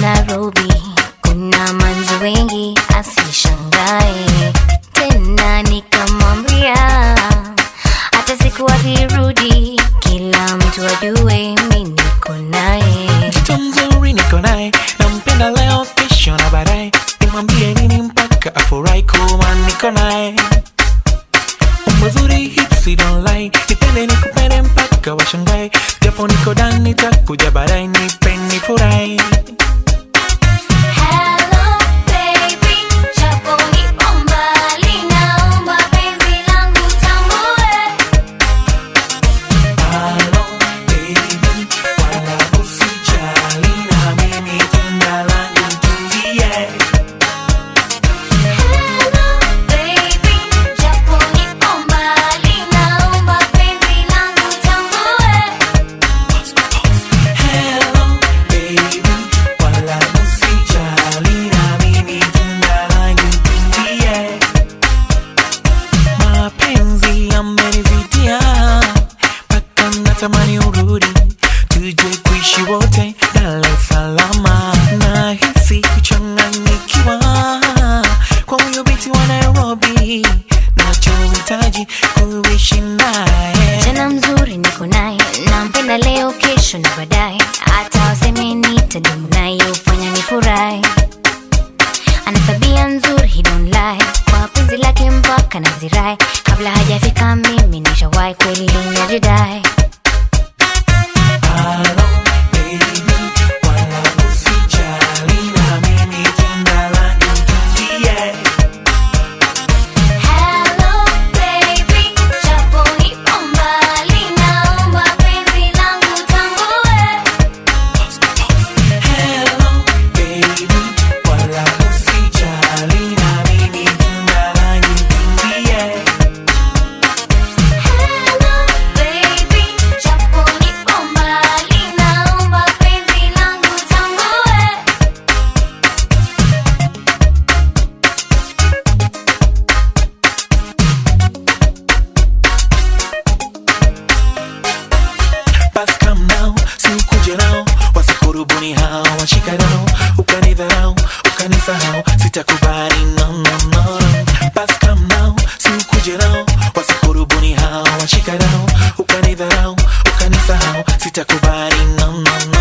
Nairobi kuna manzi wengi asishangae. Tena nikamwambia hata siku akirudi kila mtu ajue mimi niko naye. Mtoto mzuri niko naye, nampenda leo kesho na baadaye. Nimwambie nini mpaka afurahi kuwa niko naye. Umazuri hips don't lie, nipende nikupende mpaka washangae. Japo niko ndani nitakuja baadaye, nipe nifurahi. Natamani urudi, tuje kuishi wote Dar es Salaam. Nahisi kuchanganyikiwa kwa huyo binti wa Nairobi, nachohitaji kuishi naye. Jana mzuri niko naye, nampenda leo kesho na baadaye. Hata waseme nitadumu naye, ufanya nifurahi. Ana tabia nzuri, he don't lie, kwa penzi lake mpaka nazirai. Kabla hajafika mimi nishawahi, kweli najidai. Rubuni hao washikanao, ukanidharau, ukanisahau, sitakubali, no, no, no. Bas come now, si ukuje nao, wasikurubuni hao washikanao, ukanidharau, ukanisahau, sitakubali, no, no, no.